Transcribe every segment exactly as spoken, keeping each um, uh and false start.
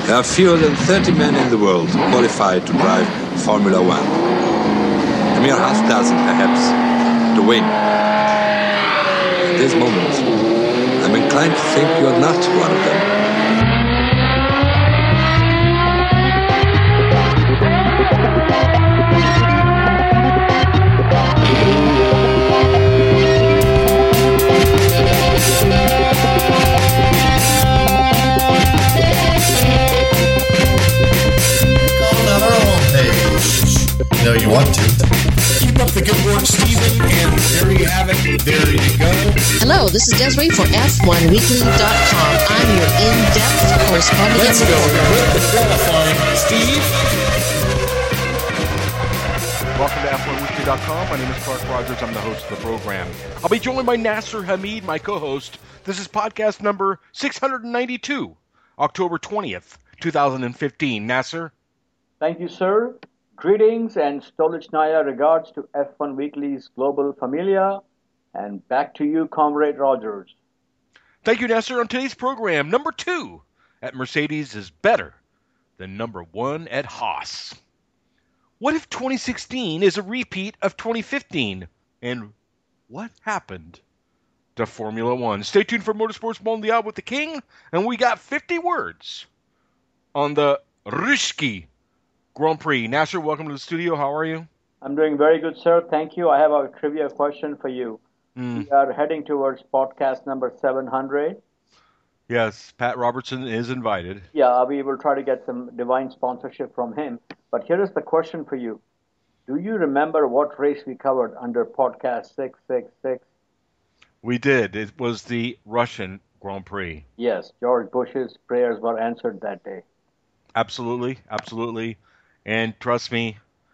There are fewer than thirty men in the world qualified to drive Formula One. A mere half dozen, perhaps, to win. At this moment, I'm inclined to think you are not one of them. No, you want to. Keep up the good work, Stephen, and there you have it. There you go. Hello, this is Desiree for F one weekly dot com. I'm your in-depth correspondent. Let's go with the qualifying, Steve. Welcome to F one weekly dot com. My name is Clark Rogers. I'm the host of the program. I'll be joined by Nasser Hamid, my co-host. This is podcast number six hundred ninety-two, October twentieth, twenty fifteen. Nasser? Thank you, sir. Greetings and Stolichnaya regards to F one Weekly's Global Familia, and back to you, Comrade Rogers. Thank you, Nasser. On today's program, number two at Mercedes is better than number one at Haas. What if twenty sixteen is a repeat of twenty fifteen? And what happened to Formula One? Stay tuned for Motorsports Mondial with the King, and we got fifty words on the Ruski Grand Prix. Nasser, welcome to the studio. How are you? I'm doing very good, sir. Thank you. I have a trivia question for you. Mm. We are heading towards podcast number seven hundred. Yes, Pat Robertson is invited. Yeah, we will try to get some divine sponsorship from him. But here is the question for you. Do you remember what race we covered under podcast six six six? We did. It was the Russian Grand Prix. Yes, George Bush's prayers were answered that day. Absolutely, absolutely. And trust me,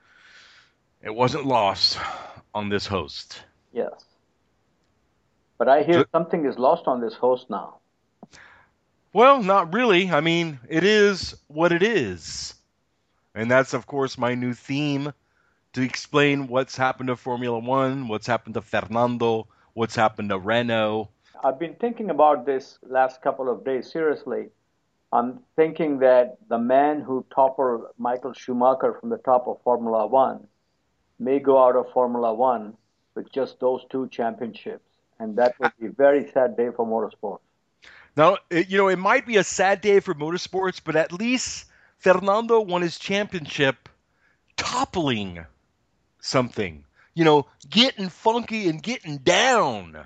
it wasn't lost on this host. Yes. But I hear So, something is lost on this host now. well, not really. I mean, it is what it is. And that's, of course, my new theme to explain what's happened to Formula One, what's happened to Fernando, what's happened to Renault. I've been thinking about this last couple of days, seriously. I'm thinking that the man who toppled Michael Schumacher from the top of Formula One may go out of Formula One with just those two championships. And that would be a very sad day for motorsports. Now, it, you know, it might be a sad day for motorsports, but at least Fernando won his championship toppling something. You know, getting funky and getting down.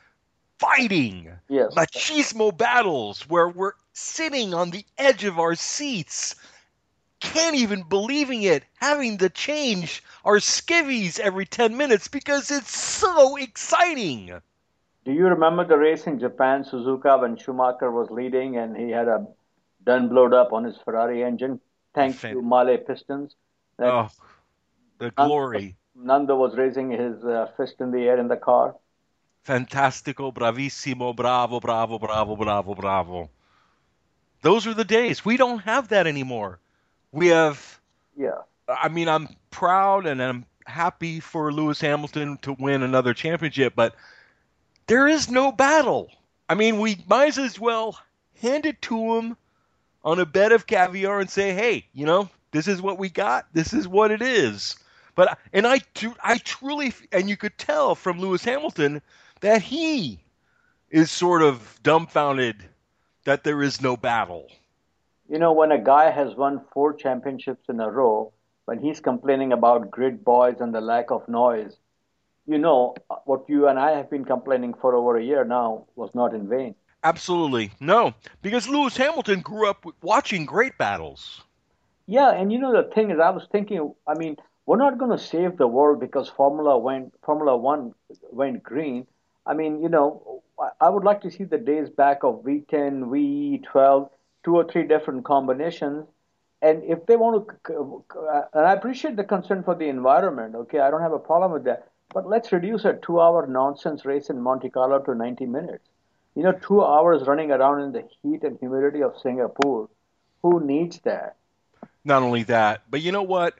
Fighting. Yes. Machismo battles where we're sitting on the edge of our seats. Can't even believing it. Having to change our skivvies every ten minutes because it's so exciting. Do you remember the race in Japan, Suzuka, when Schumacher was leading and he had a done blowed up on his Ferrari engine? Thanks Fan- to Mahle Pistons. That Oh, the glory. Nando was raising his uh, fist in the air in the car. Fantastico, bravissimo, bravo, bravo, bravo, bravo, bravo. Those are the days. We don't have that anymore. We have, Yeah. I mean, I'm proud and I'm happy for Lewis Hamilton to win another championship, but there is no battle. I mean, we might as well hand it to him on a bed of caviar and say, hey, you know, this is what we got. This is what it is. But, and I, I truly, and you could tell from Lewis Hamilton that he is sort of dumbfounded that there is no battle. You know, when a guy has won four championships in a row, when he's complaining about grid boys and the lack of noise, you know, what you and I have been complaining for over a year now was not in vain. Absolutely. No, because Lewis Hamilton grew up watching great battles. Yeah, and you know, the thing is, I was thinking, I mean, we're not going to save the world because Formula went, Formula One went green. I mean, you know, I would like to see the days back of V ten, V twelve, two or three different combinations. And if they want to, and I appreciate the concern for the environment, okay, I don't have a problem with that. But let's reduce a two-hour nonsense race in Monte Carlo to ninety minutes. You know, two hours running around in the heat and humidity of Singapore. Who needs that? Not only that, but you know what?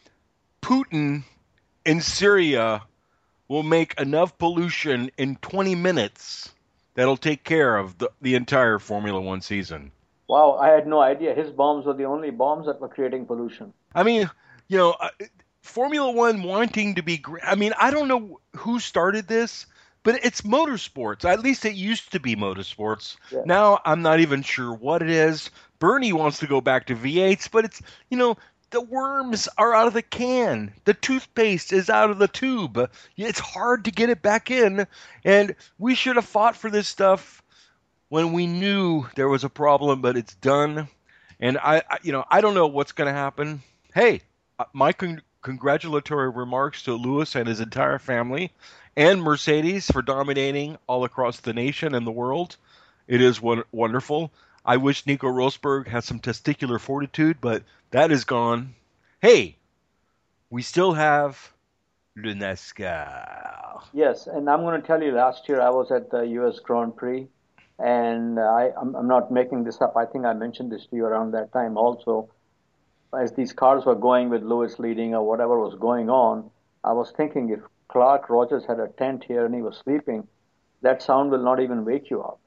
Putin in Syria will make enough pollution in twenty minutes that'll take care of the, the entire Formula One season. Wow, I had no idea. His bombs were the only bombs that were creating pollution. I mean, you know, uh, Formula One wanting to be great. I mean, I don't know who started this, but it's motorsports. At least it used to be motorsports. Yeah. Now I'm not even sure what it is. Bernie wants to go back to V eights, but it's, you know, the worms are out of the can. The toothpaste is out of the tube. It's hard to get it back in. And we should have fought for this stuff when we knew there was a problem, but it's done. And I, I you know, I don't know what's going to happen. Hey, my con- congratulatory remarks to Lewis and his entire family and Mercedes for dominating all across the nation and the world. It is w- wonderful. I wish Nico Rosberg had some testicular fortitude, but that is gone. Hey, we still have Le NASCAR. Yes, and I'm going to tell you, last year I was at the U S Grand Prix, and I, I'm, I'm not making this up. I think I mentioned this to you around that time also. As these cars were going with Lewis leading or whatever was going on, I was thinking if Clark Rogers had a tent here and he was sleeping, that sound will not even wake you up.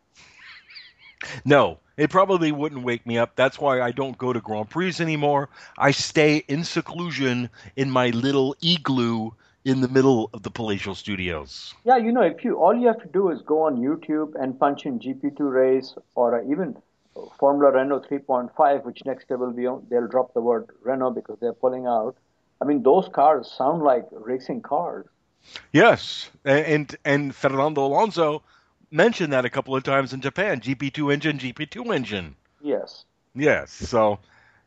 No, it probably wouldn't wake me up. That's why I don't go to Grand Prix anymore. I stay in seclusion in my little igloo in the middle of the palatial studios. Yeah, you know, if you all you have to do is go on YouTube and punch in G P two race or even Formula Renault three point five, which next year will be on, they'll drop the word Renault because they're pulling out. I mean, those cars sound like racing cars. Yes, and and Fernando Alonso mentioned that a couple of times in Japan. G P two engine, G P two engine. Yes. Yes. So,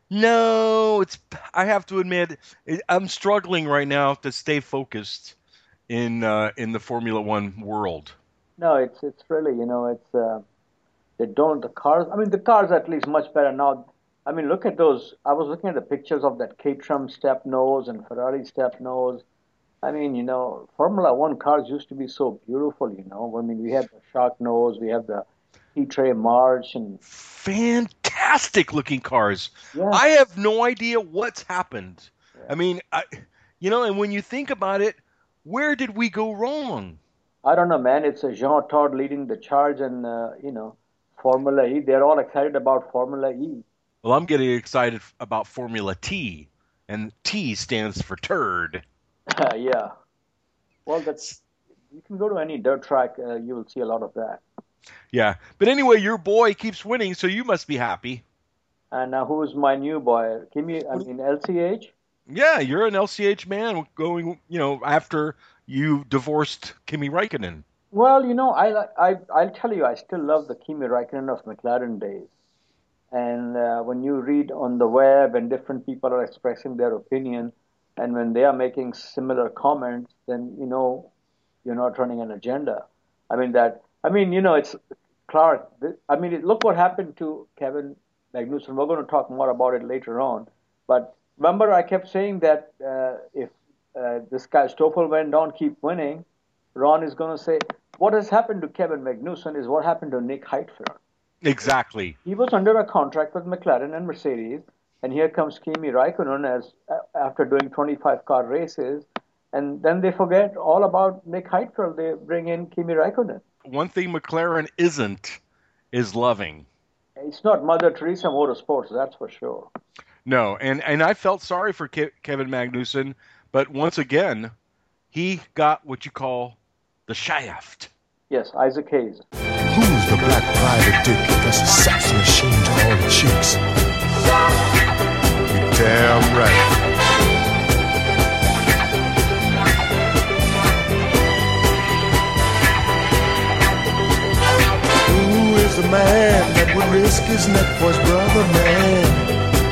no, it's. I have to admit, I'm struggling right now to stay focused in uh, in the Formula One world. No, it's it's really, you know, it's uh, they don't the cars. I mean, the cars are at least much better now. I mean, look at those. I was looking at the pictures of that Caterham step nose and Ferrari step nose. I mean, you know, Formula One cars used to be so beautiful, you know. I mean, we had the Shark nose, we have the Heatray March, and fantastic looking cars. Yeah. I have no idea what's happened. Yeah. I mean, I, you know, and when you think about it, where did we go wrong? I don't know, man. It's a Jean Todt leading the charge, and uh, you know, Formula E. They're all excited about Formula E. Well, I'm getting excited about Formula T, and T stands for turd. Yeah. Well, that's you can go to any dirt track, uh, you will see a lot of that. Yeah, but anyway, your boy keeps winning, so you must be happy. And now, who's my new boy? Kimi, I mean, L C H. Yeah, you're an L C H man going, you know, after you divorced Kimi Räikkönen. Well, you know, I I I'll tell you, I still love the Kimi Räikkönen of McLaren days. And uh, when you read on the web and different people are expressing their opinion, and when they are making similar comments, then you know you're not running an agenda. I mean that. I mean, you know, it's Clark. I mean, look what happened to Kevin Magnussen. We're going to talk more about it later on. But remember, I kept saying that uh, if uh, this guy Stoffel went down, keep winning, Ron is going to say, what has happened to Kevin Magnussen is what happened to Nick Heidfeld. Exactly. He was under a contract with McLaren and Mercedes, and here comes Kimi Räikkönen as uh, after doing twenty-five car races, and then they forget all about Nick Heidfeld. They bring in Kimi Räikkönen. One thing McLaren isn't is loving. It's not Mother Teresa Motorsports, that's for sure. No, and, and I felt sorry for Ke- Kevin Magnussen, but once again, he got what you call the shaft. Yes, Isaac Hayes. Who's the black private dick that's a sex machine to all the chicks? You're damn right. Who is the man that would risk his neck for his brother, man?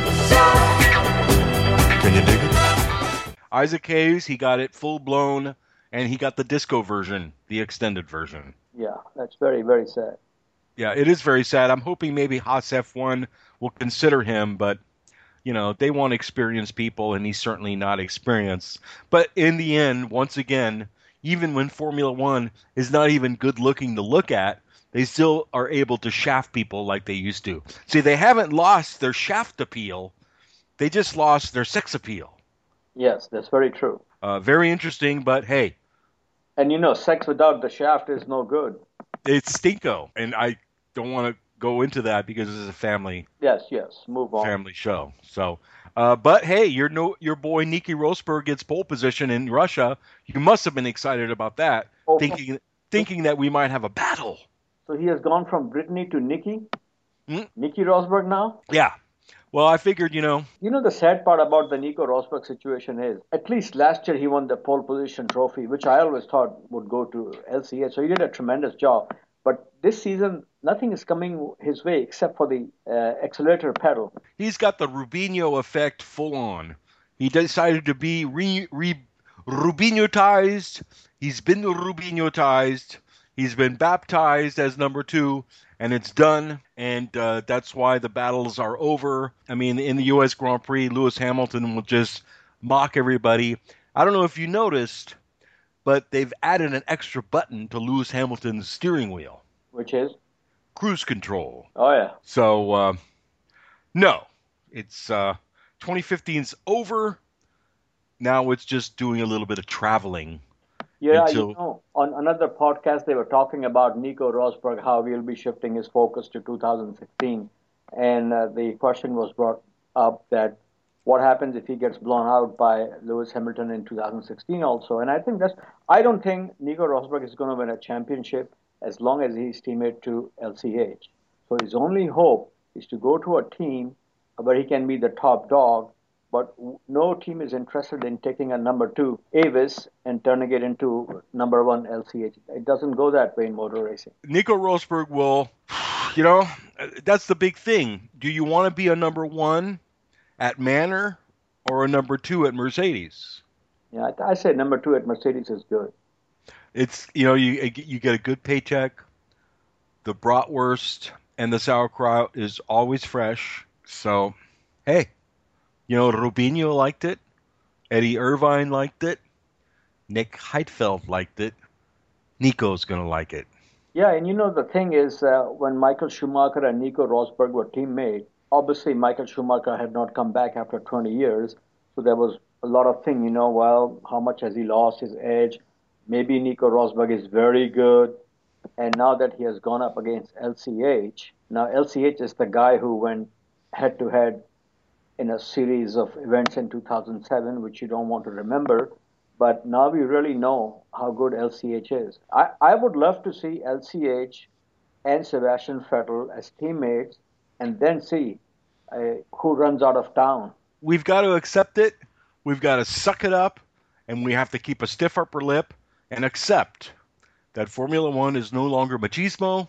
Can you dig it? Isaac Hayes, he got it full blown, and he got the disco version, the extended version. Yeah, that's very, very sad. Yeah, it is very sad. I'm hoping maybe Haas F one will consider him, but, you know, they want experienced people, and he's certainly not experienced. But in the end, once again, even when Formula One is not even good looking to look at, they still are able to shaft people like they used to. See, they haven't lost their shaft appeal. They just lost their sex appeal. Yes, that's very true. Uh, very interesting, but hey. And you know, sex without the shaft is no good. It's stinko, and I don't want to go into that because this is a family Yes, yes. Move on. family show. So, uh, but hey, your no, your boy Nicky Rosberg gets pole position in Russia. You must have been excited about that, Oh, thinking thinking that we might have a battle. so he has gone from Brittany to Nikki? Hmm? Nicky Rosberg now? Yeah. Well, I figured, you know, You know, the sad part about the Nico Rosberg situation is, at least last year he won the pole position trophy, which I always thought would go to L C H. So he did a tremendous job. But this season, nothing is coming his way except for the uh, accelerator pedal. he's got the Rubinho effect full on. He decided to be re, re Rubinho-tized. He's been Rubinho-tized. He's been baptized as number two, and it's done. And uh, that's why the battles are over. I mean, in the U S Grand Prix, Lewis Hamilton will just mock everybody. I don't know if you noticed, but they've added an extra button to Lewis Hamilton's steering wheel. Which is? Cruise control. Oh, yeah. So, uh, no, it's uh, twenty fifteen's over. Now it's just doing a little bit of traveling. Yeah, until... you know, on another podcast, they were talking about Nico Rosberg, how he'll be shifting his focus to two thousand sixteen. And uh, the question was brought up that what happens if he gets blown out by Lewis Hamilton in two thousand sixteen also. And I think that's, I don't think Nico Rosberg is going to win a championship as long as he's teammate to L C H. So his only hope is to go to a team where he can be the top dog, but no team is interested in taking a number two Avis and turning it into number one L C H. It doesn't go that way in motor racing. Nico Rosberg will, you know, that's the big thing. Do you want to be a number one at Manor or a number two at Mercedes? Yeah, I say number two at Mercedes is good. It's, you know, you you get a good paycheck. The bratwurst and the sauerkraut is always fresh. So, hey, you know, Rubinho liked it. Eddie Irvine liked it. Nick Heidfeld liked it. Nico's going to like it. Yeah, and you know, the thing is, uh, when Michael Schumacher and Nico Rosberg were teammates, obviously Michael Schumacher had not come back after twenty years. So there was a lot of thing, you know, well, how much has he lost his edge? Maybe Nico Rosberg is very good. And now that he has gone up against L C H, now L C H is the guy who went head-to-head in a series of events in two thousand seven, which you don't want to remember. But now we really know how good L C H is. I, I would love to see L C H and Sebastian Vettel as teammates and then see uh, who runs out of town. We've got to accept it. We've got to suck it up. And we have to keep a stiff upper lip and accept that Formula One is no longer machismo.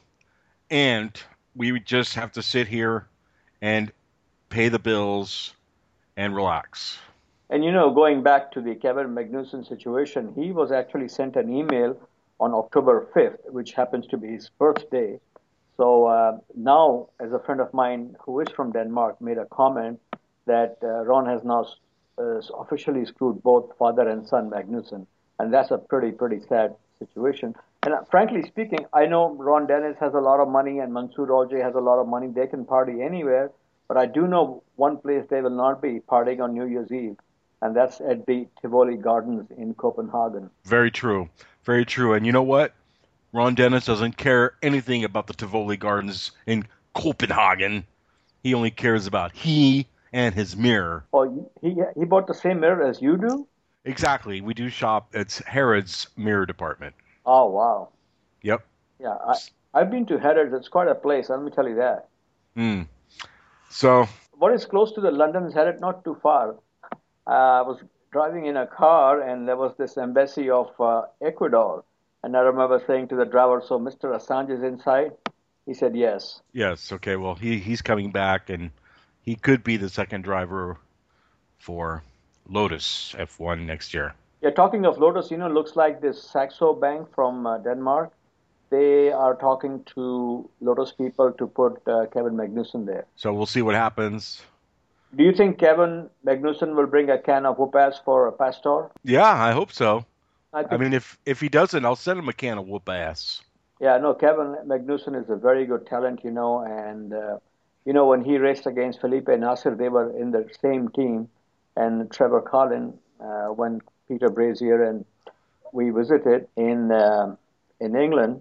And we just have to sit here and pay the bills and relax. And you know, going back to the Kevin Magnussen situation, he was actually sent an email on October fifth, which happens to be his birthday. So uh, now, as a friend of mine who is from Denmark made a comment that uh, Ron has now uh, officially screwed both father and son Magnussen. And that's a pretty, pretty sad situation. And uh, frankly speaking, I know Ron Dennis has a lot of money and Mansoor Ojay has a lot of money. They can party anywhere. But I do know one place they will not be partying on New Year's Eve, and that's at the Tivoli Gardens in Copenhagen. Very true. Very true. And you know what? Ron Dennis doesn't care anything about the Tivoli Gardens in Copenhagen. He only cares about he and his mirror. Oh, he he bought the same mirror as you do? Exactly. We do shop at Harrods Mirror Department. Oh, wow. Yep. Yeah, I, I've been to Harrods. It's quite a place, let me tell you that. Hmm. So, what is close to the London's Harrods? Not too far. Uh, I was driving in a car, and there was this embassy of uh, Ecuador. And I remember saying to the driver, so Mister Assange is inside? He said yes. Yes, okay, well, he he's coming back, and he could be the second driver for Lotus F one next year. Yeah, talking of Lotus, you know, looks like this Saxo Bank from uh, Denmark, they are talking to Lotus people to put uh, Kevin Magnussen there. So we'll see what happens. Do you think Kevin Magnussen will bring a can of whoop-ass for Pastor? Yeah, I hope so. I, think, I mean, if if he doesn't, I'll send him a can of whoop-ass. Yeah, no, Kevin Magnussen is a very good talent, you know, and, uh, you know, when he raced against Felipe Nasser, they were in the same team, and Trevor Collin, uh, when Peter Brazier and we visited in uh, in England,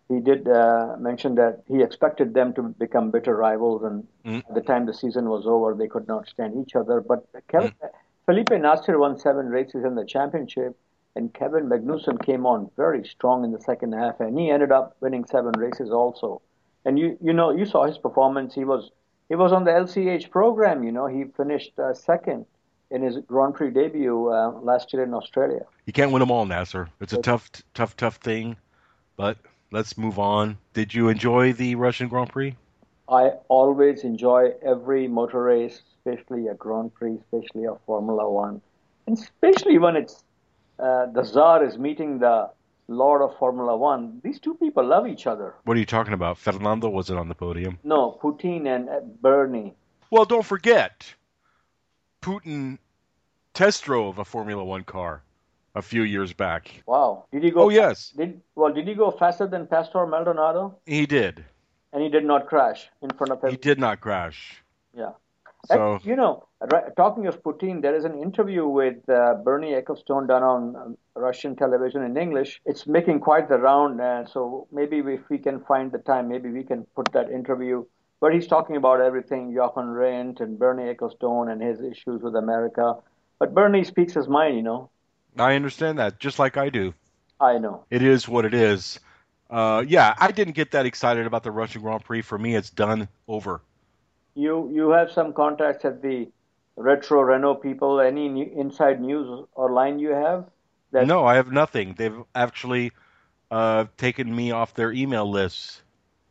he did uh, mention that he expected them to become bitter rivals, and Mm. at the time the season was over, they could not stand each other. But Kevin, Mm. Felipe Nasr won seven races in the championship, and Kevin Magnussen came on very strong in the second half, and he ended up winning seven races also. And you you know you saw his performance. He was he was on the L C H program. You know he finished uh, second in his Grand Prix debut uh, last year in Australia. You can't win them all, Nasser. It's a tough, tough, tough thing. But let's move on. Did you enjoy the Russian Grand Prix? I always enjoy every motor race, especially a Grand Prix, especially a Formula One, and especially when it's uh, the Tsar is meeting the Lord of Formula One. These two people love each other. What are you talking about? Fernando wasn't on the podium. No, Putin and uh, Bernie. Well, don't forget, Putin test drove a Formula One car a few years back. Wow, did he go? Oh, yes. Did well? Did he go faster than Pastor Maldonado? He did. And he did not crash in front of him. He did not crash. Yeah. So, And, you know, right, talking of Putin, there is an interview with uh, Bernie Ecclestone done on um, Russian television in English. It's making quite the round, uh, so maybe if we can find the time, maybe we can put that interview where he's talking about everything, Jochen Rindt and Bernie Ecclestone and his issues with America. But Bernie speaks his mind, you know. I understand that, just like I do. I know. It is what it is. Uh, yeah, I didn't get that excited about the Russian Grand Prix. For me, it's done, over. You you have some contacts at the Retro Renault people. Any new, inside news or line you have? That, No, I have nothing. They've actually uh, taken me off their email lists.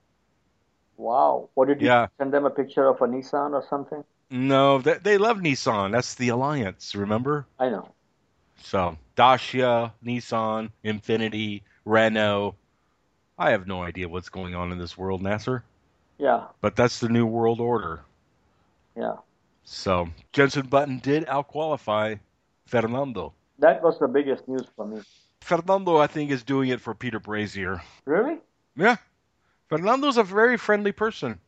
Wow. What did you Yeah. send them a picture of a Nissan or something? No, they, they love Nissan. That's the alliance, remember? I know. So, Dacia, Nissan, Infiniti, Renault. I have no idea what's going on in this world, Nasser. Yeah. But that's the new world order. Yeah. So, Jenson Button did outqualify Fernando. That was the biggest news for me. Fernando, I think, is doing it for Peter Brazier. Really? Yeah. Fernando's a very friendly person.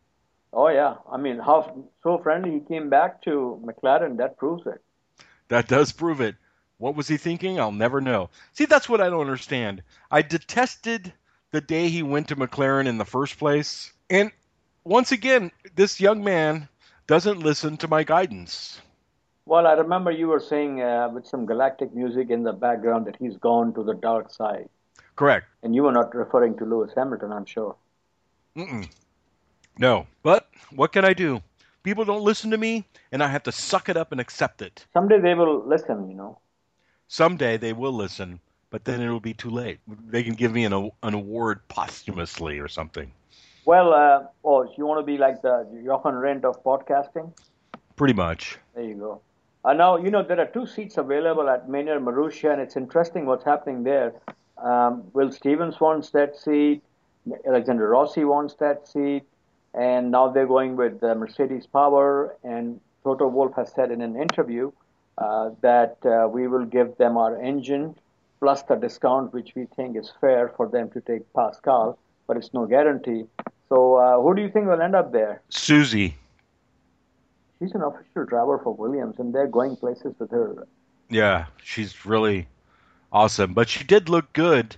Oh yeah. I mean, how so friendly he came back to McLaren. That proves it. That does prove it. What was he thinking? I'll never know. See, that's what I don't understand. I detested the day he went to McLaren in the first place. And once again, this young man doesn't listen to my guidance. Well, I remember you were saying uh, with some galactic music in the background that he's gone to the dark side. Correct. And you were not referring to Lewis Hamilton, I'm sure. Mm-mm. No. But what can I do? People don't listen to me, and I have to suck it up and accept it. Someday they will listen, you know. Someday they will listen, but then it'll be too late. They can give me an, an award posthumously or something. Well, uh, oh, you want to be like the Jochen Rindt of podcasting? Pretty much. There you go. Uh, now, you know, there are two seats available at Maynard Marussia, and it's interesting what's happening there. Um, Will Stevens wants that seat. Alexander Rossi wants that seat. And now they're going with uh, Mercedes Power. And Toto Wolff has said in an interview uh, that uh, we will give them our engine plus the discount, which we think is fair for them to take Pascal, but it's no guarantee. So uh, who do you think will end up there? Susie. She's an official driver for Williams, and they're going places with her. Yeah, she's really awesome. But she did look good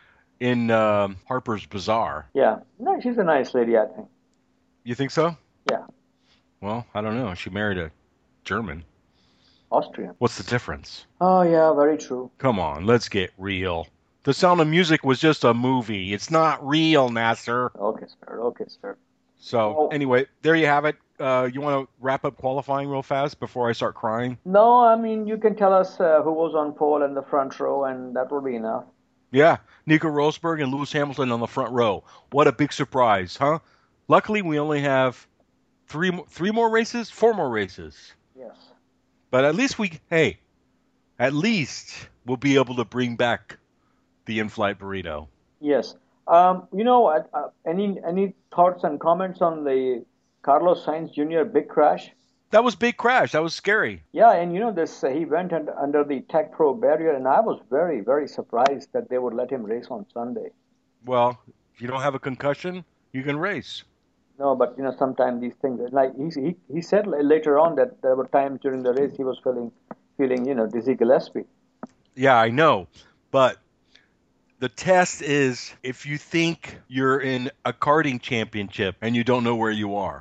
in um, Harper's Bazaar. Yeah. No, she's a nice lady, I think. You think so? Yeah. Well, I don't know. She married a German. Austrian. What's the difference? Oh, yeah, very true. Come on, let's get real. The Sound of Music was just a movie. It's not real, Nasser. Okay, sir. Okay, sir. So, Oh. anyway, there you have it. Uh, you want to wrap up qualifying real fast before I start crying? No, I mean, you can tell us uh, who was on pole in the front row, and that will be enough. Yeah, Nico Rosberg and Lewis Hamilton on the front row. What a big surprise, huh? Luckily, we only have three mo- three more races, four more races. Yes. But at least we, hey, at least we'll be able to bring back the in-flight burrito. Yes. Um, you know, uh, uh, any any thoughts and comments on the Carlos Sainz Junior big crash? That was big crash. That was scary. Yeah, and you know this, uh, he went under, under the Tech Pro barrier, and I was very, very surprised that they would let him race on Sunday. Well, if you don't have a concussion, you can race. No, but you know, sometimes these things, like he he, he said later on that there were times during the race he was feeling, feeling, you know, Dizzy Gillespie. Yeah, I know. But The test is if you think you're in a karting championship and you don't know where you are.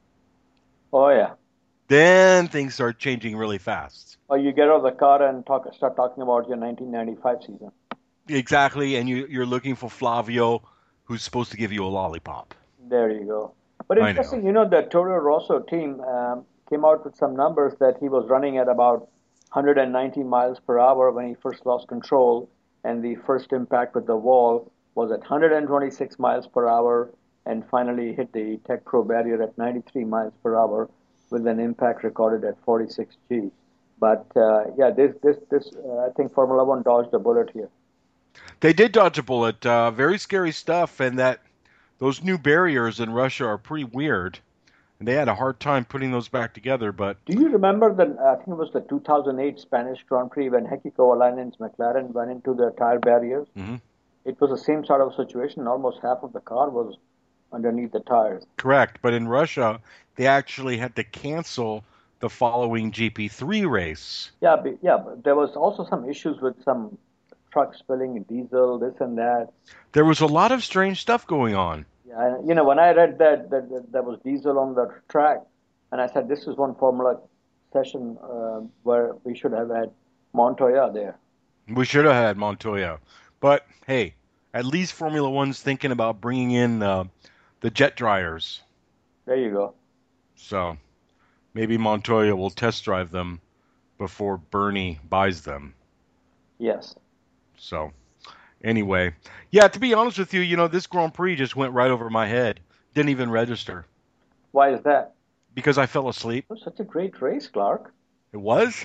Oh, yeah. Then things start changing really fast. Or you get out of the car and talk, start talking about your nineteen ninety-five season. Exactly, and you, you're looking for Flavio, who's supposed to give you a lollipop. There you go. But I interesting, know. you know, the Toro Rosso team um, came out with some numbers that he was running at about one hundred ninety miles per hour when he first lost control, and the first impact with the wall was at one hundred twenty-six miles per hour, and finally hit the Tech Pro barrier at ninety-three miles per hour with an impact recorded at forty-six G. But uh, yeah, this this this uh, I think Formula One dodged a bullet here. They did dodge a bullet. Uh, very scary stuff, and that those new barriers in Russia are pretty weird. And they had a hard time putting those back together, but... Do you remember the, I think it was the two thousand eight Spanish Grand Prix when Heikki Kovalainen's McLaren went into the tire barriers? Mm-hmm. It was the same sort of situation. Almost half of the car was underneath the tires. Correct, but in Russia, they actually had to cancel the following G P three race. Yeah, but, yeah, but there was also some issues with some trucks spilling diesel, this and that. There was a lot of strange stuff going on. Yeah, you know, when I read that, that, that there was diesel on the track, and I said, this is one Formula session uh, where we should have had Montoya there. We should have had Montoya. But, hey, at least Formula One's thinking about bringing in uh, the jet dryers. There you go. So, maybe Montoya will test drive them before Bernie buys them. Yes. So, anyway. Yeah, to be honest with you, you know, this Grand Prix just went right over my head. Didn't even register. Why is that? Because I fell asleep. It was such a great race, Clark. It was?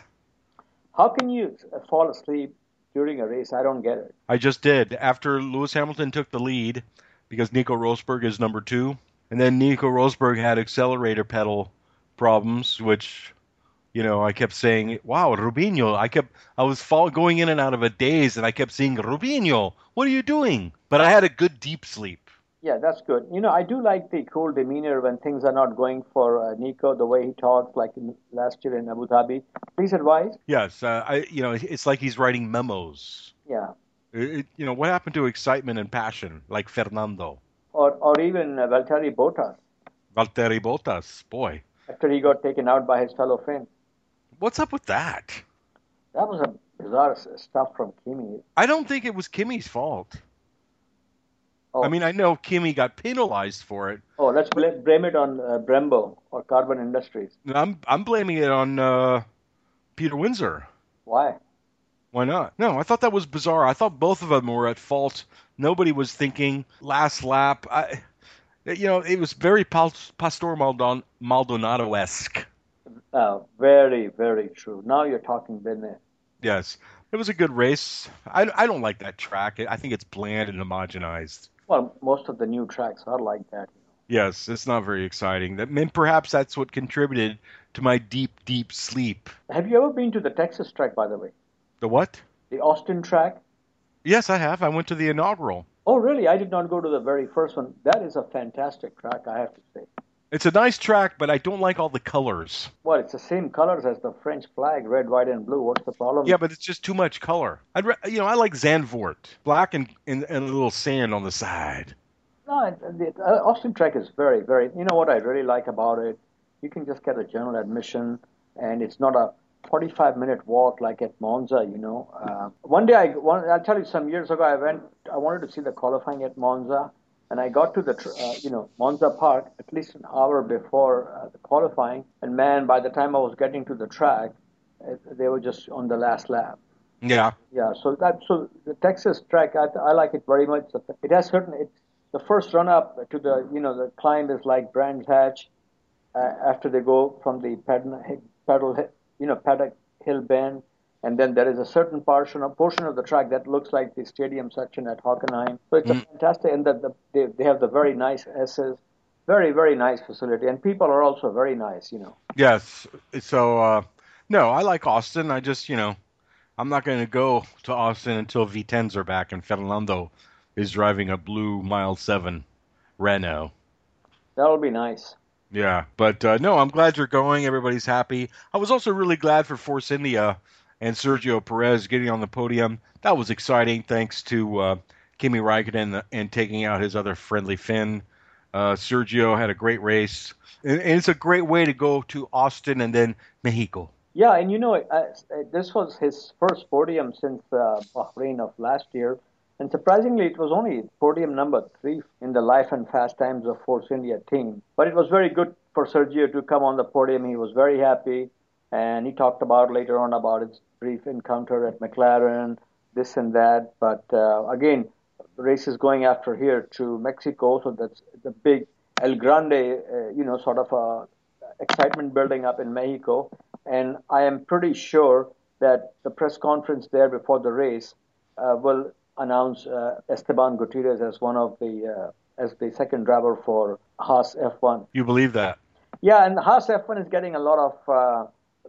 How can you fall asleep during a race? I don't get it. I just did. After Lewis Hamilton took the lead, because Nico Rosberg is number two, and then Nico Rosberg had accelerator pedal problems, which, you know, I kept saying, wow, Rubinho. I kept, I was fall, going in and out of a daze, and I kept saying, Rubinho, what are you doing? But I had a good deep sleep. Yeah, that's good. You know, I do like the cool demeanor when things are not going for uh, Nico, the way he talks, like in, last year in Abu Dhabi. Please advise. Yes, uh, I, you know, it's like he's writing memos. Yeah. It, you know, what happened to excitement and passion, like Fernando? Or or even uh, Valtteri Bottas. Valtteri Bottas, boy. After he got taken out by his fellow Finn. What's up with that? That was a bizarre stuff from Kimi. I don't think it was Kimi's fault. Oh. I mean, I know Kimi got penalized for it. Oh, let's bl- blame it on uh, Brembo or Carbon Industries. I'm I'm blaming it on uh, Peter Windsor. Why? Why not? No, I thought that was bizarre. I thought both of them were at fault. Nobody was thinking last lap. I, you know, it was very Pastor Maldon- Maldonado-esque. Oh, very, very true. Now you're talking business. Yes. It was a good race. I, I don't like that track. I think it's bland and homogenized. Well, most of the new tracks are like that. Yes, it's not very exciting. That, I mean, perhaps that's what contributed to my deep, deep sleep. Have you ever been to the Texas track, by the way? The what? The Austin track? Yes, I have. I went to the inaugural. Oh, really? I did not go to the very first one. That is a fantastic track, I have to say. It's a nice track, but I don't like all the colors. Well, it's the same colors as the French flag, red, white, and blue. What's the problem? Yeah, but it's just too much color. I'd, re- you know, I like Zandvoort, black and, and, and a little sand on the side. No, the uh, Austin track is very, very. You know what I really like about it? You can just get a general admission, and it's not a forty-five minute walk like at Monza. You know, uh, one day I, one, I'll tell you, some years ago I went. I wanted to see the qualifying at Monza. And I got to the, uh, you know, Monza Park at least an hour before uh, the qualifying. And man, by the time I was getting to the track, uh, they were just on the last lap. Yeah. Yeah. So that, so the Texas track, I, I like it very much. It has certain. It, the first run up to the, you know, the climb is like Brands Hatch. Uh, after they go from the pedal, pedal, you know, Paddock Hill Bend. And then there is a certain portion, a portion of the track that looks like the stadium section at Hockenheim. So it's mm. a fantastic, and the, the, they, they have the very nice S's, very, very nice facility. And people are also very nice, you know. Yes. So, uh, no, I like Austin. I just, you know, I'm not going to go to Austin until V tens are back and Fernando is driving a blue Mile seven Renault. That'll be nice. Yeah. But, uh, no, I'm glad you're going. Everybody's happy. I was also really glad for Force India and Sergio Perez getting on the podium. That was exciting, thanks to uh, Kimi Raikkonen and taking out his other friendly Finn. Uh, Sergio had a great race. And, and it's a great way to go to Austin and then Mexico. Yeah, and you know, uh, this was his first podium since uh, Bahrain of last year. And surprisingly, it was only podium number three in the life and fast times of Force India team. But it was very good for Sergio to come on the podium. He was very happy. And he talked about later on about his brief encounter at McLaren, this and that. But uh, again, the race is going after here to Mexico. So that's the big El Grande, uh, you know, sort of a excitement building up in Mexico. And I am pretty sure that the press conference there before the race uh, will announce uh, Esteban Gutierrez as one of the uh, as the second driver for Haas F one. You believe that? Yeah, and Haas F one is getting a lot of uh,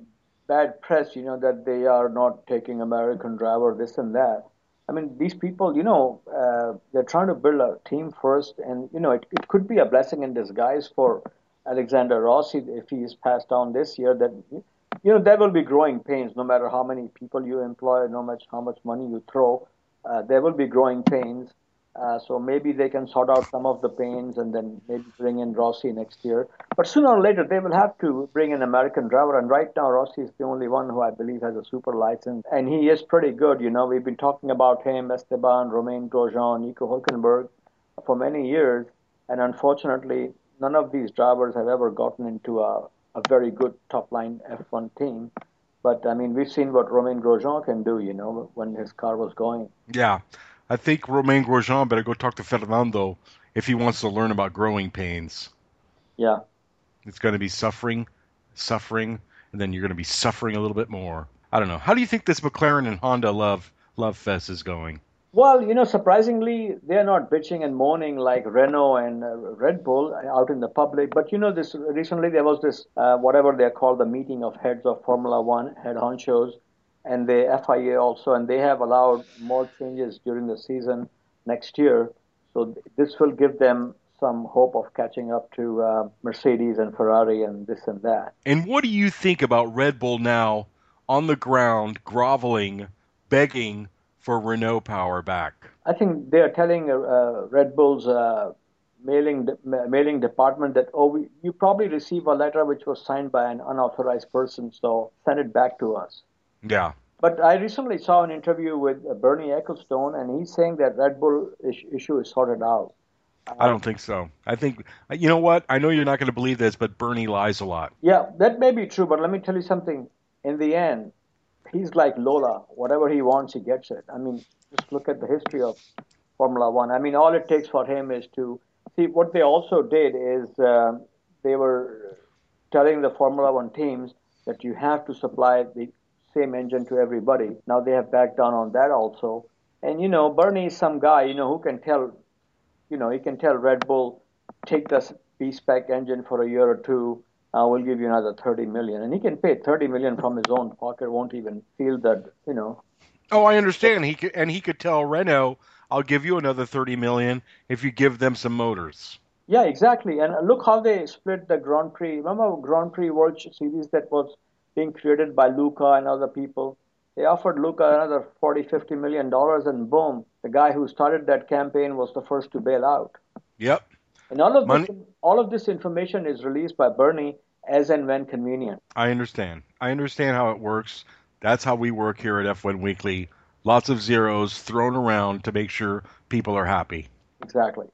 bad press, you know, that they are not taking American driver, this and that. I mean, these people, you know, uh, they're trying to build a team first, and, you know, it, it could be a blessing in disguise for Alexander Rossi if he is passed down this year, that, you know, there will be growing pains no matter how many people you employ, no much how much money you throw. Uh, there will be growing pains. Uh, so maybe they can sort out some of the pains and then maybe bring in Rossi next year. But sooner or later, they will have to bring an American driver. And right now, Rossi is the only one who I believe has a super license. And he is pretty good. You know, we've been talking about him, Esteban, Romain Grosjean, Nico Hülkenberg for many years. And unfortunately, none of these drivers have ever gotten into a, a very good top-line F one team. But, I mean, we've seen what Romain Grosjean can do, you know, when his car was going. Yeah. I think Romain Grosjean better go talk to Fernando if he wants to learn about growing pains. Yeah. It's going to be suffering, suffering, and then you're going to be suffering a little bit more. I don't know. How do you think this McLaren and Honda love love fest is going? Well, you know, surprisingly, they're not bitching and moaning like Renault and uh, Red Bull out in the public. But, you know, this recently there was this, uh, whatever they call the meeting of heads of Formula One, head honchos, and the F I A also, and they have allowed more changes during the season next year. So this will give them some hope of catching up to uh, Mercedes and Ferrari and this and that. And what do you think about Red Bull now on the ground, groveling, begging for Renault power back? I think they are telling uh, Red Bull's uh, mailing mailing department that, oh, we, you probably receive a letter which was signed by an unauthorized person, so send it back to us. Yeah. But I recently saw an interview with Bernie Ecclestone, and he's saying that Red Bull is- issue is sorted out. I don't think so. I think, you know what? I know you're not going to believe this, but Bernie lies a lot. Yeah, that may be true, but let me tell you something. In the end, he's like Lola. Whatever he wants, he gets it. I mean, just look at the history of Formula One. I mean, all it takes for him is to see what they also did is uh, they were telling the Formula One teams that you have to supply the same engine to everybody. Now they have backed down on that also. And, you know, Bernie is some guy, you know, who can tell, you know, he can tell Red Bull, take this B-spec engine for a year or two, uh, we'll give you another thirty million dollars. And he can pay thirty million dollars from his own pocket, won't even feel that, you know. Oh, I understand. He could, and he could tell Renault, I'll give you another thirty million dollars if you give them some motors. Yeah, exactly. And look how they split the Grand Prix. Remember Grand Prix World Series that was being created by Luca and other people? They offered Luca another forty, fifty million dollars, and boom, the guy who started that campaign was the first to bail out. Yep. And all of Money. this, all of this information is released by Bernie as and when convenient. I understand. I understand how it works. That's how we work here at F one Weekly. Lots of zeros thrown around to make sure people are happy. Exactly.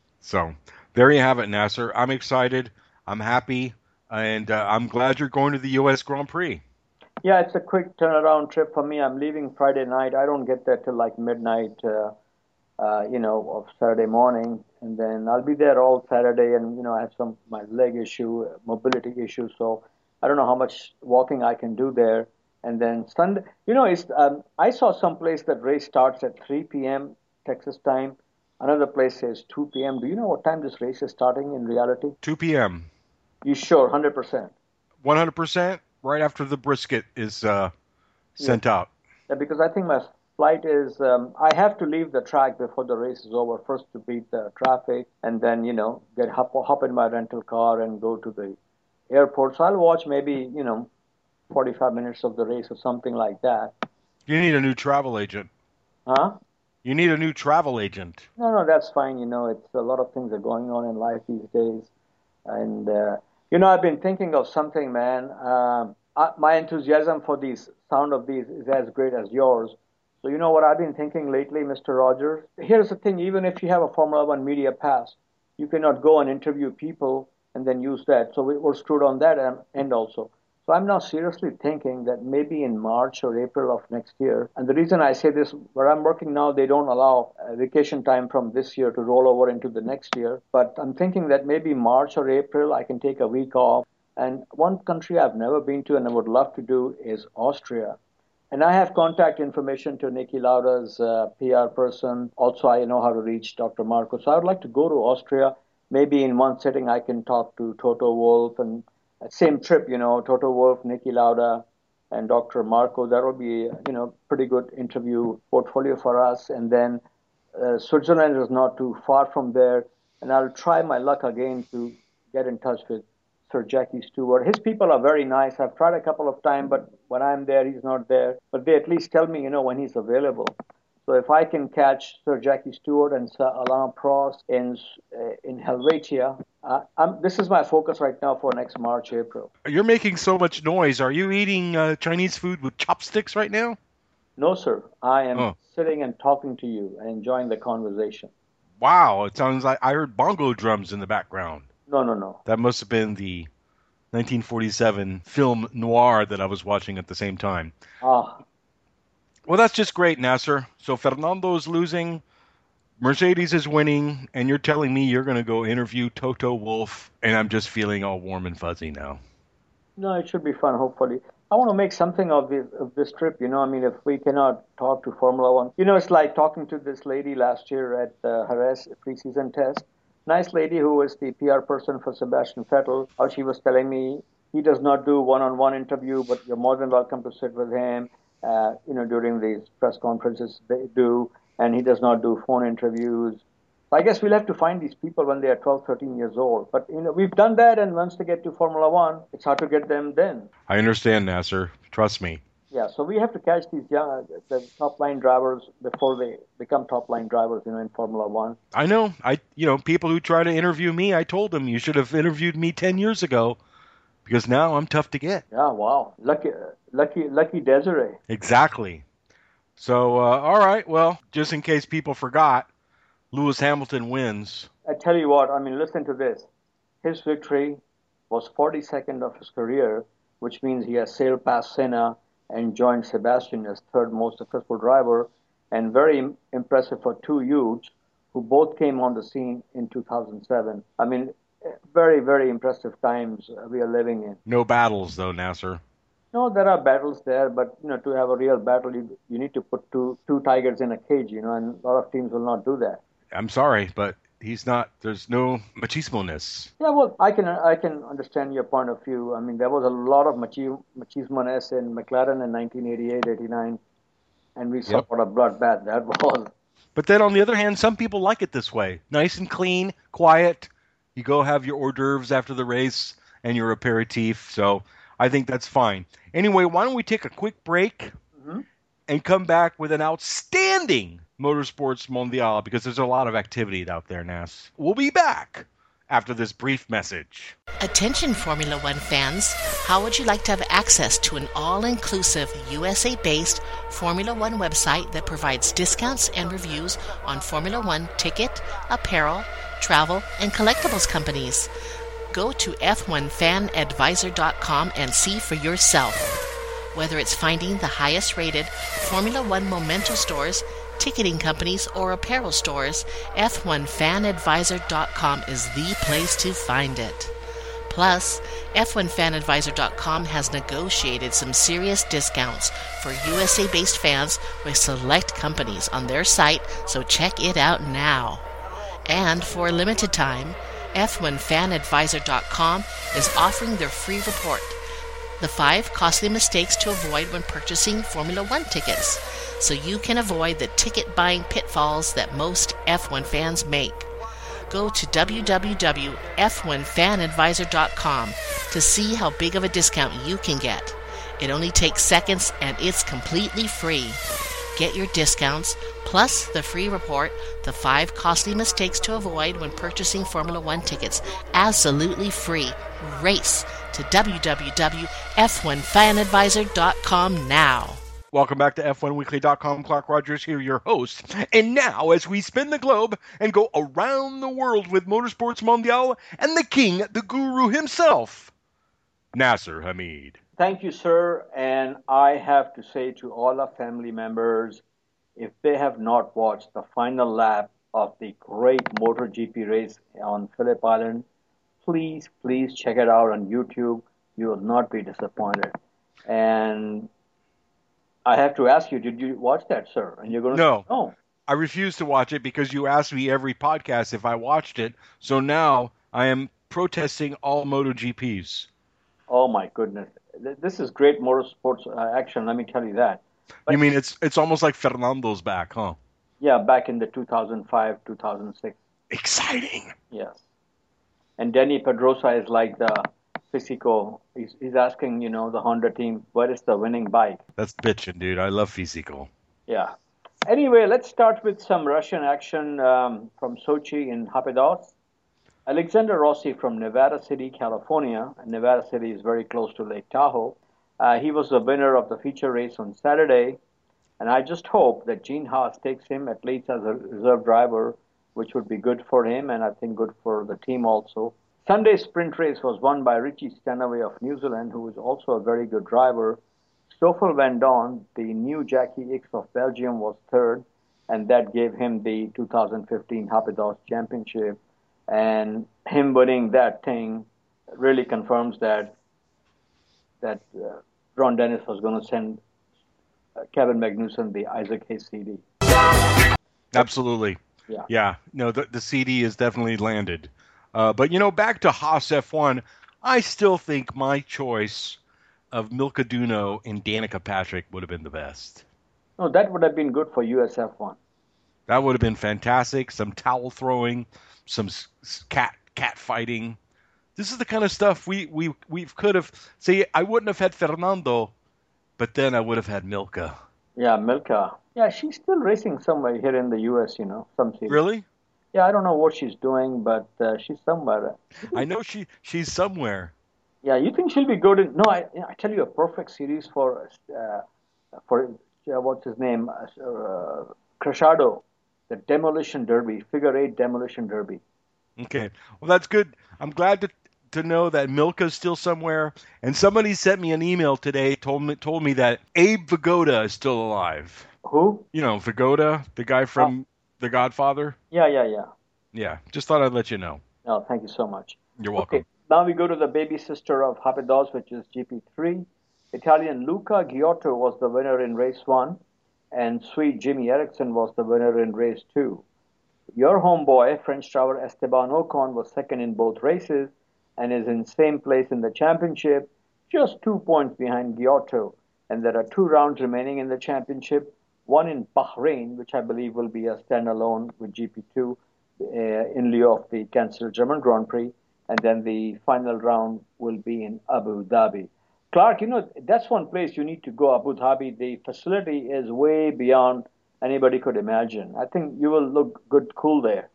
So there you have it, Nasser. I'm excited. I'm happy. And uh, I'm glad you're going to the U S Grand Prix. Yeah, it's a quick turnaround trip for me. I'm leaving Friday night. I don't get there till like midnight, uh, uh, you know, of Saturday morning. And then I'll be there all Saturday. And, you know, I have some my leg issue, mobility issue. So I don't know how much walking I can do there. And then Sunday, you know, it's, um, I saw some place that race starts at three p.m. Texas time. Another place says two p.m. Do you know what time this race is starting in reality? two p.m. You sure, one hundred percent? one hundred percent right after the brisket is uh, sent Yeah. out. Yeah, because I think my flight is, um, I have to leave the track before the race is over, first to beat the traffic, and then, you know, get hop, hop in my rental car and go to the airport. So I'll watch maybe, you know, forty-five minutes of the race or something like that. You need a new travel agent. Huh? You need a new travel agent. No, no, that's fine. You know, it's a lot of things are going on in life these days. And, uh, you know, I've been thinking of something, man. Um, I, my enthusiasm for these sound of these is as great as yours. So, you know what I've been thinking lately, Mister Rogers? Here's the thing. Even if you have a Formula One media pass, you cannot go and interview people and then use that. So we, we're screwed on that end also. So I'm now seriously thinking that maybe in March or April of next year, and the reason I say this, where I'm working now, they don't allow uh, vacation time from this year to roll over into the next year. But I'm thinking that maybe March or April, I can take a week off. And one country I've never been to and I would love to do is Austria. And I have contact information to Niki Lauda's uh, P R person. Also, I know how to reach Doctor Marco. So I would like to go to Austria. Maybe in one sitting I can talk to Toto Wolff and same trip, you know, Toto Wolff, Niki Lauda, and Doctor Marco. That will be, you know, pretty good interview portfolio for us. And then uh, Switzerland is not too far from there. And I'll try my luck again to get in touch with Sir Jackie Stewart. His people are very nice. I've tried a couple of times, but when I'm there, he's not there. But they at least tell me, you know, when he's available. So if I can catch Sir Jackie Stewart and Sir Alain Prost in uh, in Helvetia, uh, I'm, this is my focus right now for next March, April. You're making so much noise. Are you eating uh, Chinese food with chopsticks right now? No, sir. I am oh. sitting and talking to you and enjoying the conversation. Wow, it sounds like I heard bongo drums in the background. No, no, no. That must have been the nineteen forty-seven film noir that I was watching at the same time. Ah. Well, that's just great, Nasser. So Fernando's losing, Mercedes is winning, and you're telling me you're going to go interview Toto Wolff, and I'm just feeling all warm and fuzzy now. No, it should be fun, hopefully. I want to make something of this, of this trip, you know. I mean, if we cannot talk to Formula One. You know, it's like talking to this lady last year at the Jerez preseason test. Nice lady who was the P R person for Sebastian Vettel. How she was telling me he does not do one-on-one interview, but you're more than welcome to sit with him. Uh, you know, during these press conferences they do, and he does not do phone interviews. So I guess we'll have to find these people when they are twelve, thirteen years old. But, you know, we've done that, and once they get to Formula One, it's hard to get them then. I understand, Nasser. Trust me. Yeah, so we have to catch these young, the top-line drivers before they become top-line drivers, you know, in Formula One. I know. I, you know, people who try to interview me, I told them you should have interviewed me ten years ago. Because now I'm tough to get. Yeah, wow. Lucky, lucky, lucky Desiree. Exactly. So, uh, all right. Well, just in case people forgot, Lewis Hamilton wins. I tell you what, I mean, listen to this. His victory was forty-second of his career, which means he has sailed past Senna and joined Sebastian as third most successful driver, and very impressive for two youths who both came on the scene in two thousand seven. I mean, very, very impressive times we are living in. No battles, though, Nasser. No, there are battles there, but, you know, to have a real battle, you, you need to put two two tigers in a cage, you know, and a lot of teams will not do that. I'm sorry, but he's not, there's no machismo-ness. Yeah, well, I can I can understand your point of view. I mean, there was a lot of machi- machismo-ness in McLaren in nineteen eighty-eight, eighty-nine, and we saw Yep. what a bloodbath that was. But then, on the other hand, some people like it this way. Nice and clean, quiet. You go have your hors d'oeuvres after the race and your aperitif. So I think that's fine. Anyway, why don't we take a quick break Mm-hmm. and come back with an outstanding Motorsports Mondial, because there's a lot of activity out there, Nas. We'll be back after this brief message. Attention Formula One fans, how would you like to have access to an all-inclusive U S A-based Formula One website that provides discounts and reviews on Formula One ticket, apparel, travel, and collectibles companies? Go to F one fan advisor dot com and see for yourself. Whether it's finding the highest-rated Formula One memento stores, ticketing companies, or apparel stores, F one fan advisor dot com is the place to find it. Plus, F one fan advisor dot com has negotiated some serious discounts for U S A-based fans with select companies on their site, so check it out now. And for a limited time, F one fan advisor dot com is offering their free report, The Five Costly Mistakes to Avoid When Purchasing Formula One Tickets, so you can avoid the ticket buying pitfalls that most F one fans make. Go to w w w dot f one fan advisor dot com to see how big of a discount you can get. It only takes seconds and it's completely free. Get your discounts, plus the free report, The Five Costly Mistakes to Avoid When Purchasing Formula One Tickets, absolutely free. Race to w w w dot f one fan advisor dot com now. Welcome back to F one weekly dot com. Clark Rogers here, your host. And now, as we spin the globe and go around the world with Motorsports Mondial and the king, the guru himself, Nasser Hamid. Thank you, sir. And I have to say to all our family members, if they have not watched the final lap of the great MotoGP race on Phillip Island, please, please check it out on YouTube. You will not be disappointed. And I have to ask you, did you watch that, sir? And you're going to No. say, no. I refuse to watch it because you ask me every podcast if I watched it. So now I am protesting all MotoGPs. Oh, my goodness. This is great motorsports uh, action, let me tell you that. But, you mean it's it's almost like Fernando's back, huh? Yeah, back in the two thousand five, two thousand six. Exciting. Yes. And Danny Pedrosa is like the Fisico. He's, he's asking, you know, the Honda team, where is the winning bike? That's bitching, dude. I love Fisico. Yeah. Anyway, let's start with some Russian action um, from Sochi in Hapidos. Alexander Rossi from Nevada City, California. And Nevada City is very close to Lake Tahoe. Uh, he was the winner of the feature race on Saturday. And I just hope that Gene Haas takes him at least as a reserve driver, which would be good for him and I think good for the team also. Sunday's sprint race was won by Richie Stanaway of New Zealand, who is also a very good driver. Stoffel Van Dorn, the new Jackie Ickx of Belgium, was third, and that gave him the two thousand fifteen Hapidos Championship. And him winning that thing really confirms that that uh, Ron Dennis was going to send uh, Kevin Magnussen the Isaac Hayes C D. Absolutely. Yeah. Yeah. No, the, the C D is definitely landed. Uh, but, you know, back to Haas F one, I still think my choice of Milka Duno and Danica Patrick would have been the best. No, that would have been good for U S F one. That would have been fantastic. Some towel throwing, some cat cat fighting. This is the kind of stuff we we we could have. See, I wouldn't have had Fernando, but then I would have had Milka. Yeah, Milka. Yeah, she's still racing somewhere here in the U S, you know, some series. Really? Yeah, I don't know what she's doing, but uh, she's somewhere. I know she she's somewhere. Yeah, you think she'll be good? In, no, I I tell you, a perfect series for uh, for uh, what's his name, uh, Crashado, the Demolition Derby, Figure Eight Demolition Derby. Okay, well that's good. I'm glad to to know that Milka's still somewhere. And somebody sent me an email today, told me told me that Abe Vigoda is still alive. Who? You know, Vigoda, the guy from oh. The Godfather. Yeah, yeah, yeah. Yeah, just thought I'd let you know. No, thank you so much. You're welcome. Okay, now we go to the baby sister of Hapidos, which is G P three. Italian Luca Giotto was the winner in race one, and sweet Jimmy Eriksson was the winner in race two. Your homeboy, French driver Esteban Ocon, was second in both races and is in same place in the championship, just two points behind Giotto. And there are two rounds remaining in the championship, one in Bahrain, which I believe will be a standalone with G P two uh, in lieu of the cancelled German Grand Prix, and then the final round will be in Abu Dhabi. Clark, you know, that's one place you need to go, Abu Dhabi. The facility is way beyond anybody could imagine. I think you will look good, cool there.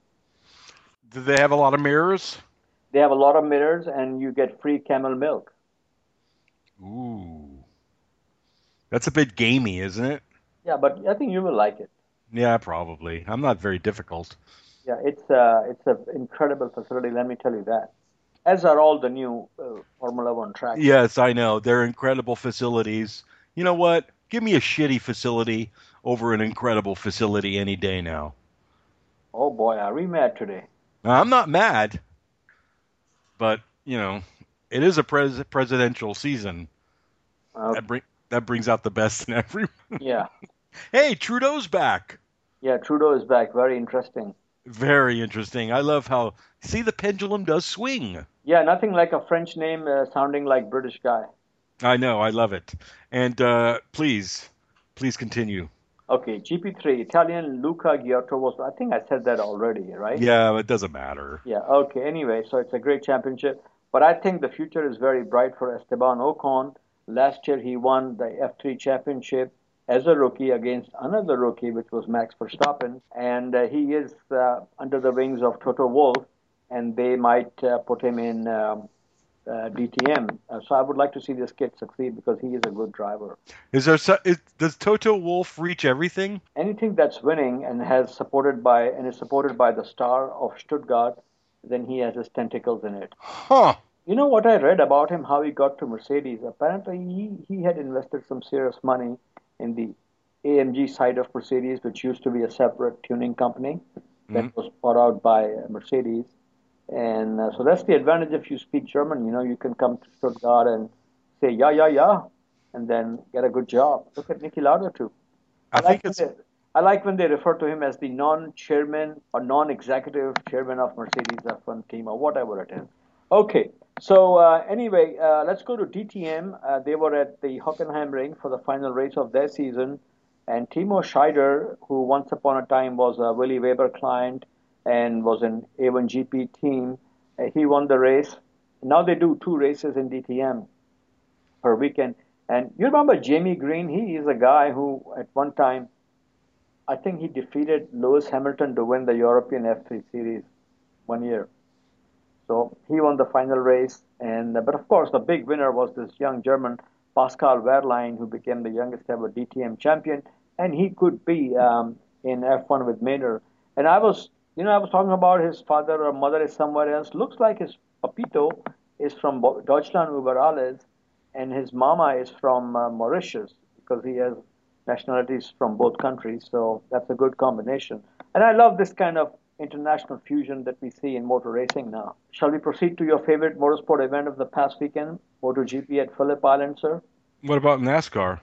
Do they have a lot of mirrors? They have a lot of mirrors, and you get free camel milk. Ooh. That's a bit gamey, isn't it? Yeah, but I think you will like it. Yeah, probably. I'm not very difficult. Yeah, it's uh, it's an incredible facility, let me tell you that. As are all the new uh, Formula One tracks. Yes, I know. They're incredible facilities. You know what? Give me a shitty facility over an incredible facility any day now. Oh, boy, are we mad today? I'm not mad. But, you know, it is a pres- presidential season. Okay. That, bring, that brings out the best in everyone. Yeah. Hey, Trudeau's back. Yeah, Trudeau is back. Very interesting. Very interesting. I love how, see, the pendulum does swing. Yeah, nothing like a French name uh, sounding like British guy. I know. I love it. And uh, please, please continue. Okay, G P three, Italian Luca Giotto was, I think I said that already, right? Yeah, it doesn't matter. Yeah, okay. Anyway, so it's a great championship. But I think the future is very bright for Esteban Ocon. Last year he won the F three championship. as a rookie against another rookie, which was Max Verstappen, and uh, he is uh, under the wings of Toto Wolff, and they might uh, put him in um, uh, D T M. Uh, so I would like to see this kid succeed because he is a good driver. Is there so, is, does Toto Wolff reach everything? Anything that's winning and has supported by and is supported by the star of Stuttgart, then he has his tentacles in it. Huh. You know what I read about him, how he got to Mercedes? Apparently, he, he had invested some serious money in the A M G side of Mercedes, which used to be a separate tuning company that Mhm. was bought out by Mercedes. And uh, so that's the advantage if you speak German. You know, you can come to Stuttgart and say, yeah, yeah, yeah, and then get a good job. Look at Niki Lauda, too. I, I think like it's when they, I like when they refer to him as the non-chairman or non-executive chairman of Mercedes F one team or whatever it is. Okay, so uh, anyway, uh, let's go to D T M. Uh, they were at the Hockenheim Ring for the final race of their season, and Timo Scheider, who once upon a time was a Willy Weber client and was an A one G P team, uh, he won the race. Now they do two races in D T M per weekend. And you remember Jamie Green? He is a guy who, at one time, I think he defeated Lewis Hamilton to win the European F three Series one year. So he won the final race. And but of course, the big winner was this young German Pascal Wehrlein, who became the youngest ever D T M champion, and he could be um, in F one with Maynard. And I was, you know, I was talking about his father or mother is somewhere else. Looks like his papito is from Deutschland über alles, and his mama is from uh, Mauritius because he has nationalities from both countries. So that's a good combination. And I love this kind of international fusion that we see in motor racing now. Shall we proceed to your favorite motorsport event of the past weekend, MotoGP at Phillip Island, sir? what about NASCAR?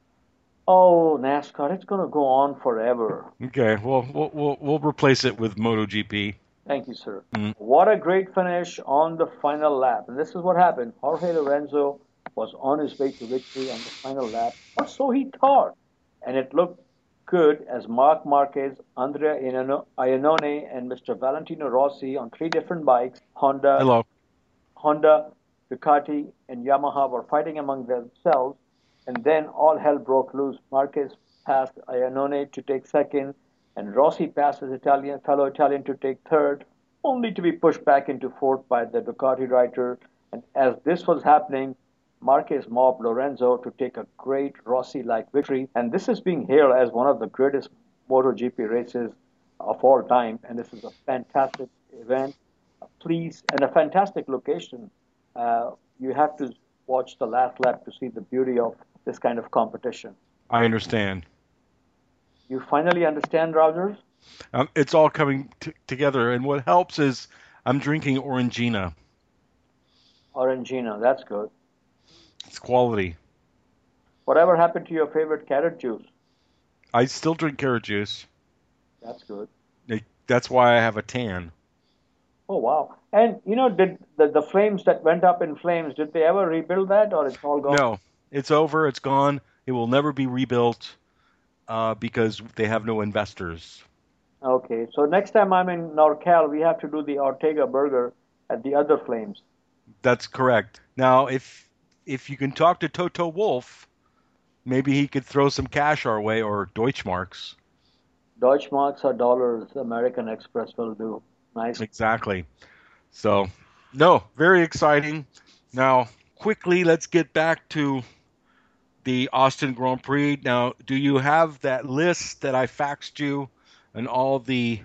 Oh, NASCAR, it's going to go on forever. Okay, well we'll we'll, we'll replace it with MotoGP. Thank you, sir. Mm. What a great finish on the final lap. And this is what happened. Jorge Lorenzo was on his way to victory on the final lap, or so he thought. And it looked good as Marc Marquez, Andrea Iannone, and Mister Valentino Rossi on three different bikes, Honda, Hello. Honda, Ducati, and Yamaha were fighting among themselves. And then all hell broke loose. Marquez passed Iannone to take second, and Rossi passed his Italian fellow Italian to take third, only to be pushed back into fourth by the Ducati rider. And as this was happening, Marquez mobbed Lorenzo to take a great Rossi-like victory. And this is being hailed as one of the greatest MotoGP races of all time. And this is a fantastic event. Please, and a fantastic location. Uh, you have to watch the last lap to see the beauty of this kind of competition. I understand. You finally understand, Rogers? Um, it's all coming t- together, and what helps is I'm drinking Orangina. Orangina, that's good. It's quality. Whatever happened to your favorite carrot juice? I still drink carrot juice. That's good. It, that's why I have a tan. Oh, wow. And, you know, did the, the flames that went up in flames, did they ever rebuild that, or it's all gone? No, it's over. It's gone. It will never be rebuilt uh, because they have no investors. Okay, so next time I'm in NorCal, we have to do the Ortega burger at the other flames. That's correct. Now, if if you can talk to Toto Wolff, maybe he could throw some cash our way, or Deutschmarks. Deutschmarks or dollars, American Express will do. Nice. Exactly. So, no, very exciting. Now, quickly, let's get back to the Austin Grand Prix. Now, do you have that list that I faxed you and all the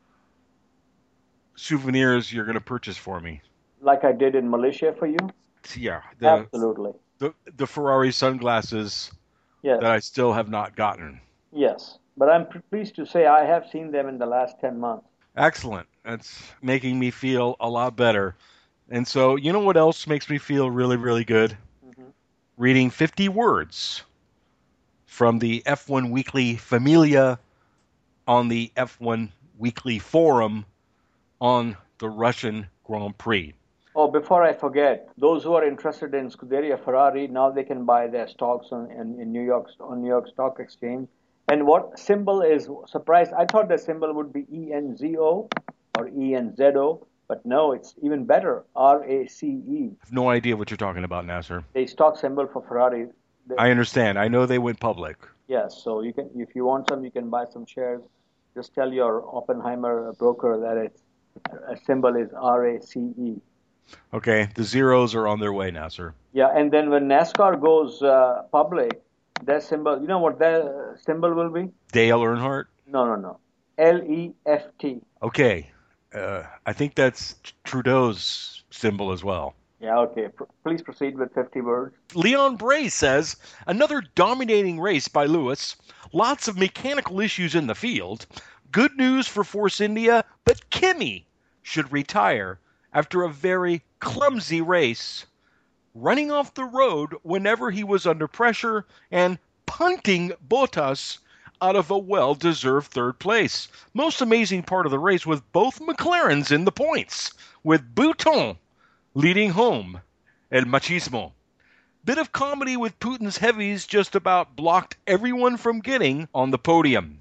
souvenirs you're going to purchase for me? Like I did in Malaysia for you? Yeah. The, Absolutely. The, the Ferrari sunglasses Yes. that I still have not gotten. Yes. But I'm pleased to say I have seen them in the last ten months. Excellent. That's making me feel a lot better. And so, you know what else makes me feel really, really good? Mm-hmm. Reading fifty words from the F one Weekly Familia on the F one Weekly Forum on the Russian Grand Prix. Oh, before I forget, those who are interested in Scuderia Ferrari, now they can buy their stocks on, in, in New York on New York Stock Exchange. And what symbol is surprised? I thought the symbol would be E N Z O or E N Z O, but no, it's even better, R A C E. I have no idea what you're talking about, Nasser. The stock symbol for Ferrari. I understand. I know they went public. Yes, so you can, if you want some, you can buy some shares. Just tell your Oppenheimer broker that it's a symbol is R A C E. Okay, the zeros are on their way now, sir. Yeah, and then when NASCAR goes uh, public, their symbol, you know what their symbol will be? Dale Earnhardt? No, no, no. L E F T. Okay, uh, I think that's Trudeau's symbol as well. Yeah, okay. P- please proceed with fifty words. Leon Bray says, another dominating race by Lewis. Lots of mechanical issues in the field. Good news for Force India, but Kimi should retire after a very clumsy race, running off the road whenever he was under pressure and punting Bottas out of a well-deserved third place. Most amazing part of the race was both McLarens in the points, with Bouton leading home El Machismo. Bit of comedy with Putin's heavies just about blocked everyone from getting on the podium.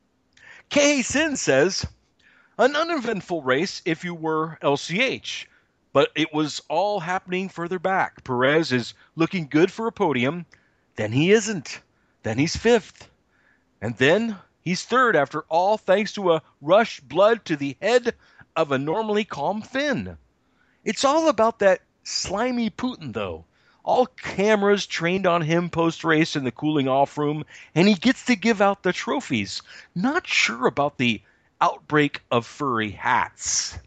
K. Sin says, an uneventful race if you were L C H, but it was all happening further back. Perez is looking good for a podium, then he isn't, then he's fifth, and then he's third after all thanks to a rush blood to the head of a normally calm Finn. It's all about that slimy Putin, though. All cameras trained on him post-race in the cooling-off room, and he gets to give out the trophies. Not sure about the outbreak of furry hats.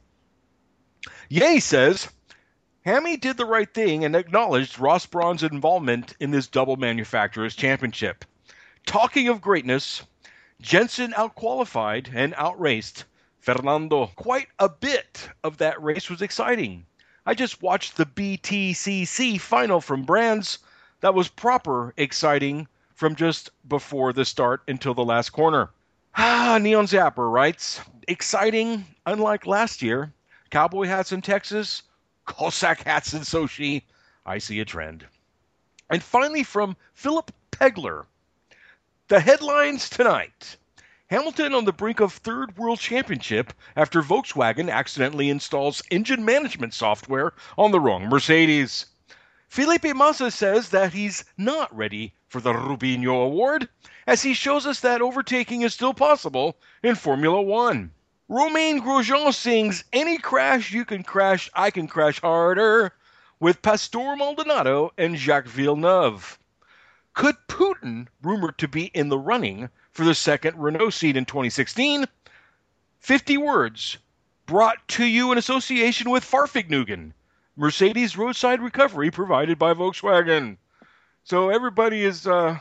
Ye says, Hammy did the right thing and acknowledged Ross Brawn's involvement in this double manufacturers championship. Talking of greatness, Jensen outqualified and outraced Fernando. Quite a bit of that race was exciting. I just watched the B T C C final from Brands. That was proper exciting from just before the start until the last corner. Ah, Neon Zapper writes, exciting, unlike last year. Cowboy hats in Texas, Cossack hats in Sochi. I see a trend. And finally from Philip Pegler, the headlines tonight. Hamilton on the brink of third world championship after Volkswagen accidentally installs engine management software on the wrong Mercedes. Felipe Massa says that he's not ready for the Rubinho Award, as he shows us that overtaking is still possible in Formula One. Romain Grosjean sings, any crash you can crash, I can crash harder, with Pastor Maldonado and Jacques Villeneuve. Could Putin, rumored to be in the running for the second Renault seat in twenty sixteen, fifty words, brought to you in association with Fahrvergnügen, Mercedes roadside recovery provided by Volkswagen. So everybody is uh,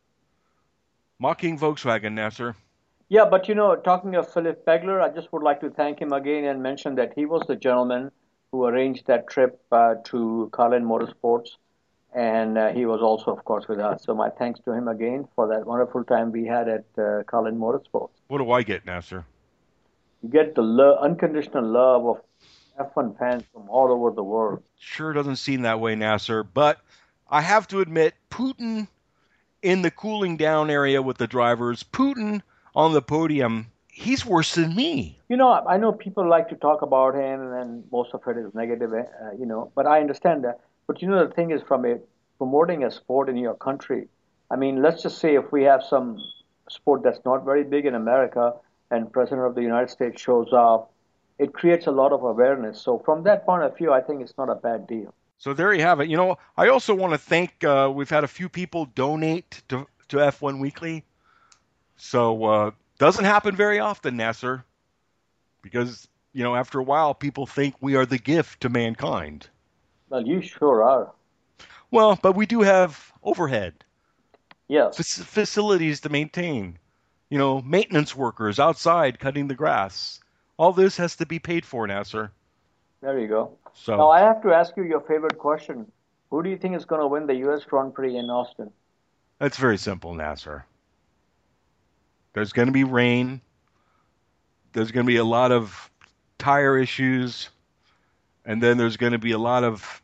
mocking Volkswagen, Nasser. Yeah, but you know, talking of Philip Pegler, I just would like to thank him again and mention that he was the gentleman who arranged that trip uh, to Carlin Motorsports. And uh, he was also, of course, with us. So my thanks to him again for that wonderful time we had at uh, Carlin Motorsports. What do I get, Nasser? You get the lo- unconditional love of F one fans from all over the world. Sure doesn't seem that way, Nasser. But I have to admit, Putin in the cooling down area with the drivers, Putin on the podium, he's worse than me. You know, I know people like to talk about him, and most of it is negative, uh, you know, but I understand that. But you know, the thing is, from a, promoting a sport in your country, I mean, let's just say if we have some sport that's not very big in America and President of the United States shows up, it creates a lot of awareness. So from that point of view, I think it's not a bad deal. So there you have it. You know, I also want to thank, uh, we've had a few people donate to, to F one Weekly. So uh doesn't happen very often, Nasser, because, you know, after a while, people think we are the gift to mankind. Well, you sure are. Well, but we do have overhead. Yes. Fac- facilities to maintain. You know, maintenance workers outside cutting the grass. All this has to be paid for, Nasser. There you go. So now I have to ask you your favorite question. Who do you think is going to win the U S Grand Prix in Austin? that's very simple, Nasser. There's going to be rain. There's going to be a lot of tire issues. And then there's going to be a lot of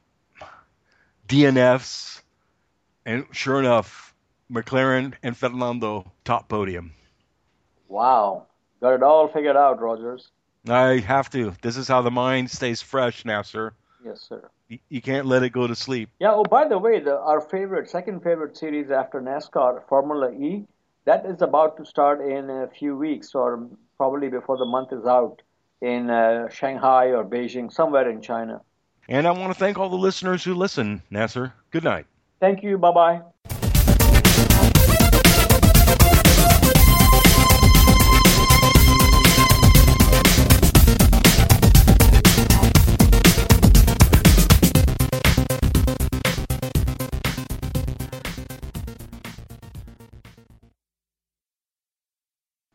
D N Fs. And sure enough, McLaren and Fernando top podium. Wow. Got it all figured out, Rogers. I have to. This is how the mind stays fresh, Nasser. Yes, sir. You, you can't let it go to sleep. Yeah, oh, by the way, the, our favorite, second favorite series after NASCAR, Formula E, that is about to start in a few weeks, or probably before the month is out, in uh, Shanghai or Beijing, somewhere in China. And I want to thank all the listeners who listen, Nasser. Good night. Thank you. Bye-bye.